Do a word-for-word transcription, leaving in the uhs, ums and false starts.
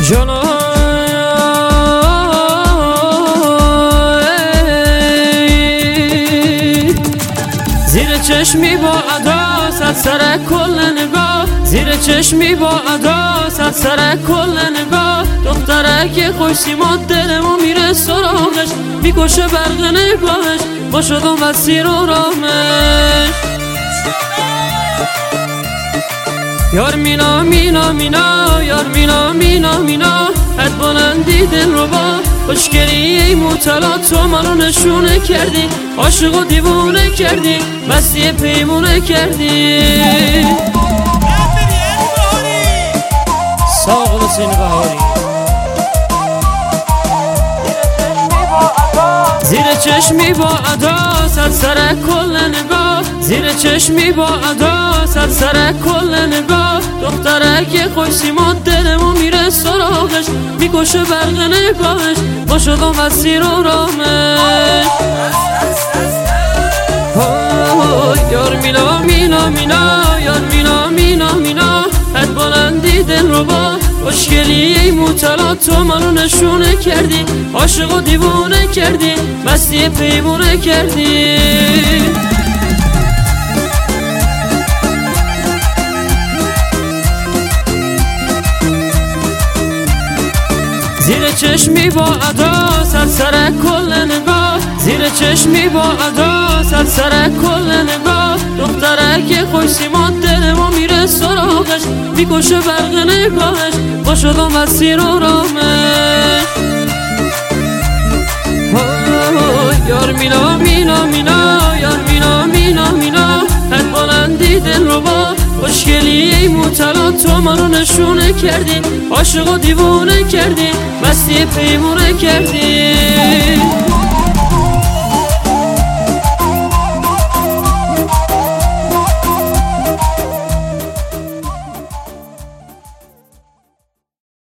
جانا زیر چشمی با ادا صد سر کل نگاه، زیر چشمی با ادا صد سر کل نگاه. دخترک خوش سیما دلمو میره سراغش، میکشه برق نگاهش با شدم مسیر و رامش. یار مینا مینا مینا یار مینا مینا مینا حد بلندی دل رو با خوشگلی ای مطلع تو منو نشونه کردی، عاشق و دیوونه کردی، مستی پیمونه کردی. ساق حسین بهاری زیر چشمی با ادا صد سر کل نگاه، زیر چشمی با ادا صد سر کل نگاه. دخترک خوش سیما دلمو میره سراغش، میکشه برق نگاهش با شدم مسیر و رامش. یار مینا مینا مینا یار مینا مینا مینا حد بلندی دل رو با خوشگلی ای مطلع تو منو نشونه کردی، عاشق و دیوونه کردی، مستی پیمونه کردی. زیر چشمی با ادا صد سر کل نگاه، زیر چشمی با ادا صد سر کل نگاه. دخترک خوش سیما دلمو میره سراغش، میکشه برق نگاهش با شدم مسیر و رامش. یار مینا مینا مینا یار مینا مینا مینا حد بلندی دل رو با خوشگلی ای مطلع تو منو نشونه کردی، عاشق و دیوونه کردی، مستی پیمونه کردی.